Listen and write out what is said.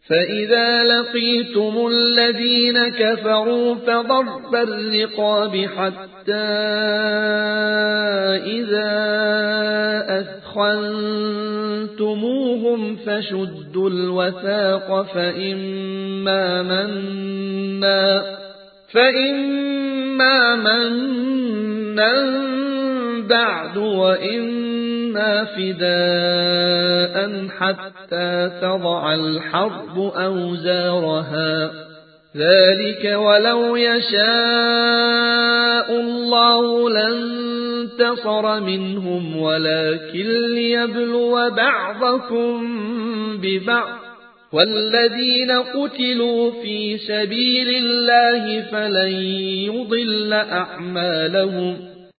فإذا لقيتم الذين كفروا فضرب الرقاب حتى إذا أثخنتموهم فشدوا الوثاق فإما منا بعد وإما فداء حتى تضع الحرب أوزارها ذلك ولو يشاء الله لانتصر منهم ولكن ليبلو بعضكم ببعض والذين قتلوا في سبيل الله فلن يضل أعمالهم